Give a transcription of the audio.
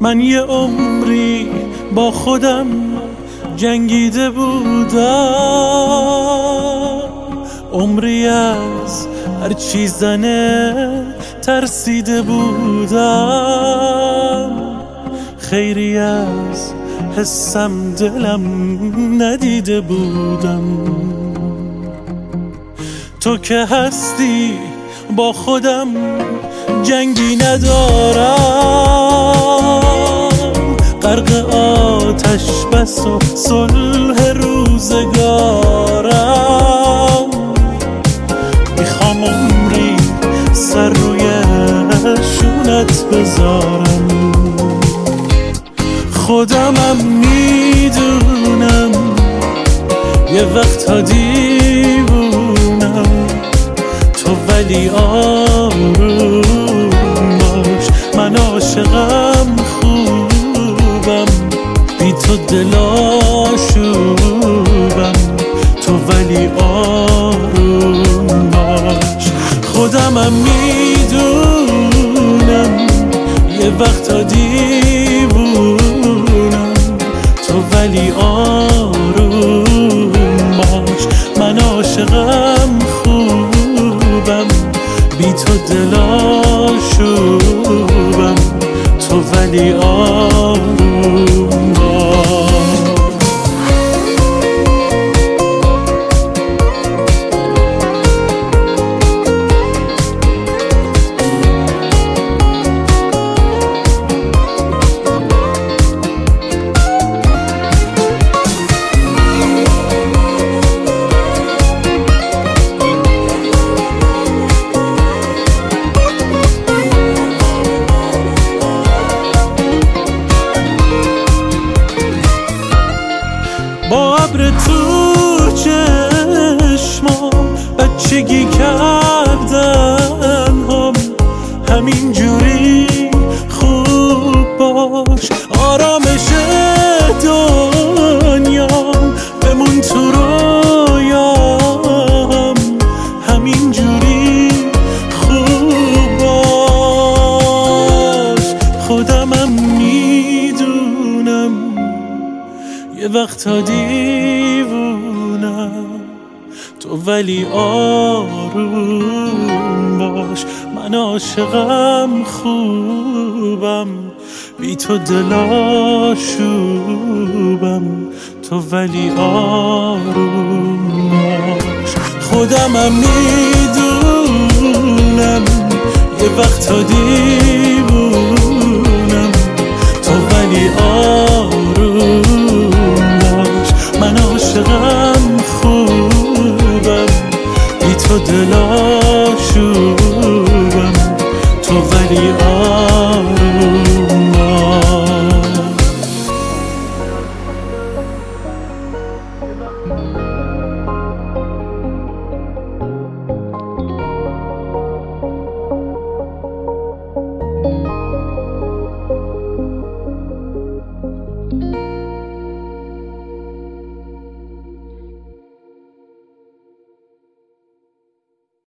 من یه عمری با خودم جنگیده بودم، عمری از هر چی زنه ترسیده بودم، خیری از حسم دلم ندیده بودم. تو که هستی با خودم جنگی ندارم، غرق آتش بس و صلح روزگارم. میخوام عمری سر روی شونت بذارم، خودمم میدونم یه وقتا دیوونم، تو ولی آروم باش، من عاشقم خوبم، بی تو دلاشوبم، تو ولی آروم باش. خودمم میدونم یه وقتا دیوونم، تو ولی آروم باش، من عاشقم خوبم، بی تو دلاشوبم، تو ولی آروم باش. با ابر تو چشمام بچگی کردن هم، همین جوری خوب باش، آرامش دنیام بمون تو رویام، همین جوری خوب باش. خودمم میدونم یه وقتا دیوونم، تو ولی آروم باش، من عاشقم خوبم، بی تو دلاشوبم، تو ولی آروم باش. خودمم میدونم یه وقتا دیوونم،